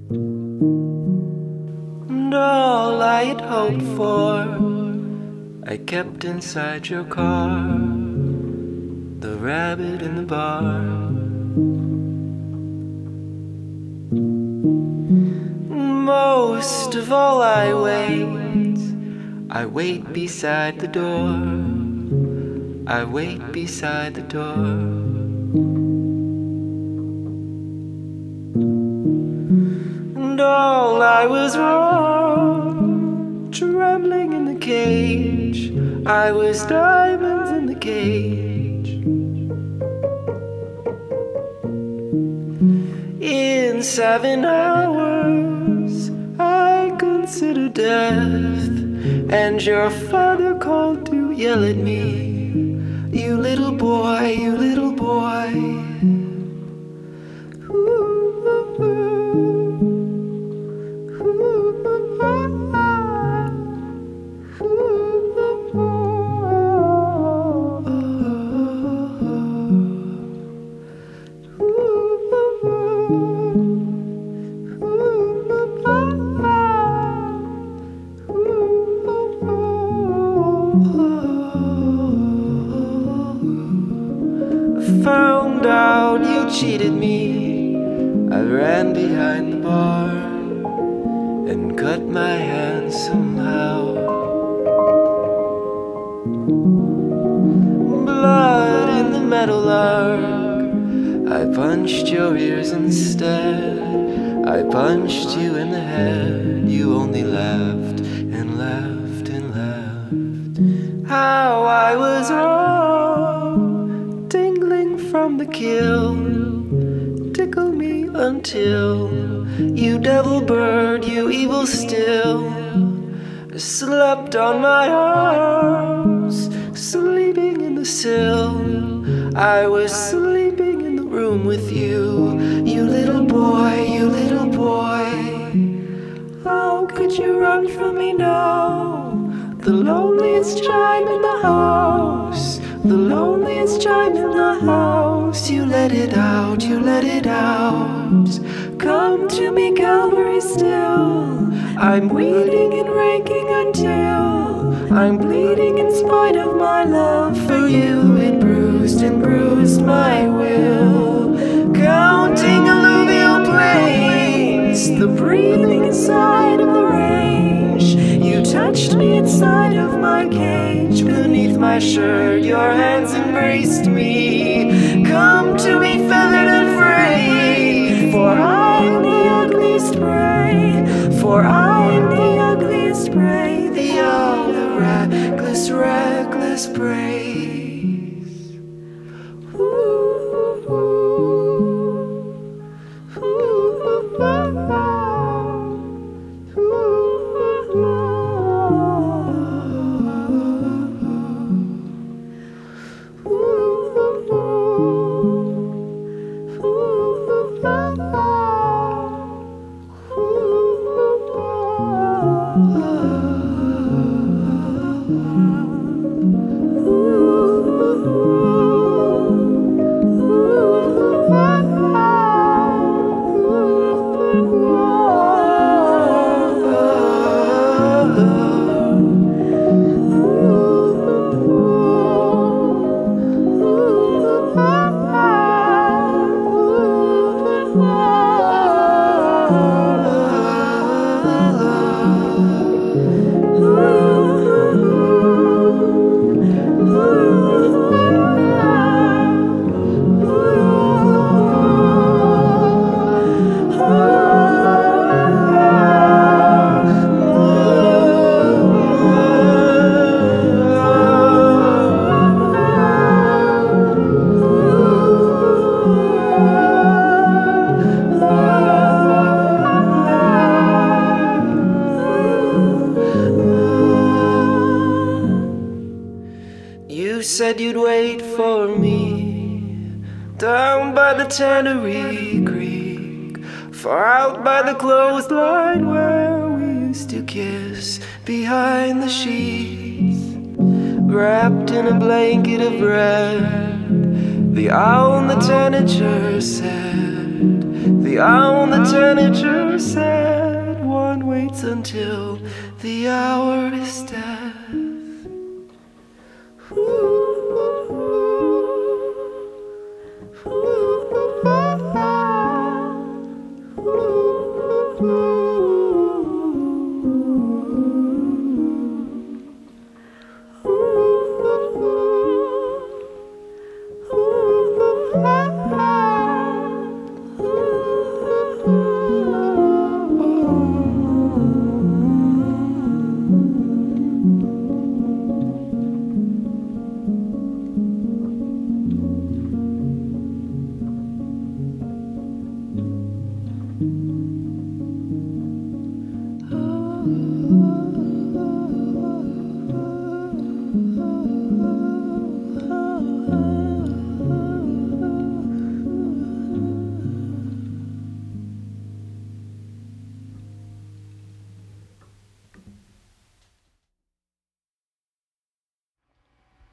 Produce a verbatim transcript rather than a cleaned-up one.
And all I had hoped for, I kept inside your car. The rabbit in the barn. Most of all I wait, I wait beside the door. I wait beside the door. And all I was wrong, trembling in the cage. I was diamonds in the cage. In seven hours I consider death, and your father called to yell at me, you little boy, you little boy. Found out you cheated me. I ran behind the barn and cut my hand somehow. Blood in the metal arc. I punched your ears instead. I punched you in the head. You only laughed and laughed and laughed. How I was wrong, tingling from the kill. Tickle me until you devil bird, you evil still, slept on my arms, sleeping in the sill. I was sleeping in the room with you, you little boy, you little boy. How could you run from me now? The loneliest chime in the house, the loneliest chime in the house. You let it out, you let it out. Come to me, Calvary, still. I'm weeding and raking until I'm bleeding in spite of my love for you. It bruised and bruised my will. Counting alluvial plains, the breathing inside of the range. You touched me inside of my cage. Beneath my shirt, your hands embraced me. Come to me, feathered and frayed, for I'm the ugliest prey. For I'm the ugliest prey. The all the reckless, reckless praise. Ooh, ooh, ooh, ooh, said you'd wait for me down by the Tannery Creek, far out by the clothesline where we used to kiss behind the sheets, wrapped in a blanket of red. The owl and the tanager said, the owl and the janitor said, one waits until the hour is dead.